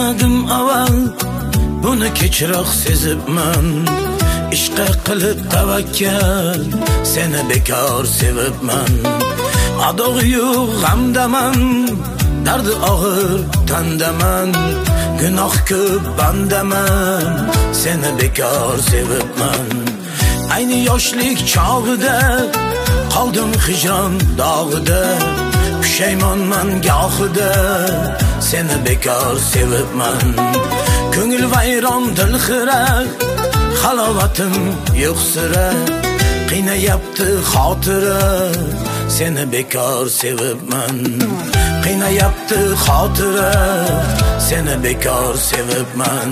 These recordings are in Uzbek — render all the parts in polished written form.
bilmadim avval, buni kechroq sezibman. Ishqa qilib tavakkal, seni bekor sevibman. Adog'i yo'q g'amdaman, dardi og'ir tandaman. Gunoh ko'p bandaman, seni bekor sevibman. Ayni yoshlik chog'ida qoldim hijron dog'ida. Pushaymonman gohida, seni bekor sevibman. Ko'ngil vayron dil xira, halovatim yo'q sira. Qiynayapti xotira, seni bekor sevibman. Qiynayapti xotira, seni bekor sevibman.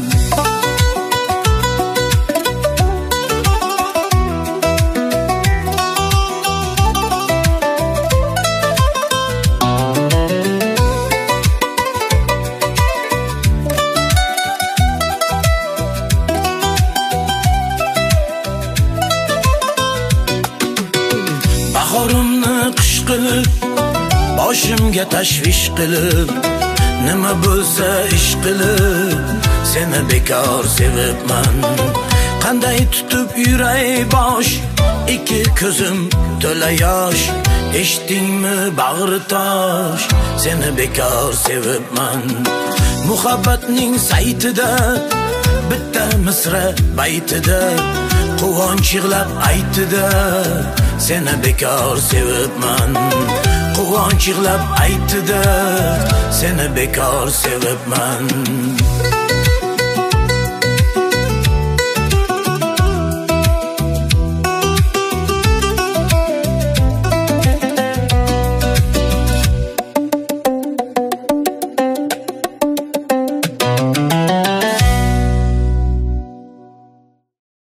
Bahorimni qish qilib, boshimga tashvish qilib, nima bo'lsa ish qilib, seni bekor sevibman. Qanday tutib yuray bosh, ikki ko'zim to'la yosh. Eshitdingmi bag'ri tosh, seni bekor sevibman. Muhabbatning saytida bitta misra baytida quvonch yig'lab aytida, seni bekor sevibman. Quvonch yig'lab aytida, seni bekor sevibman.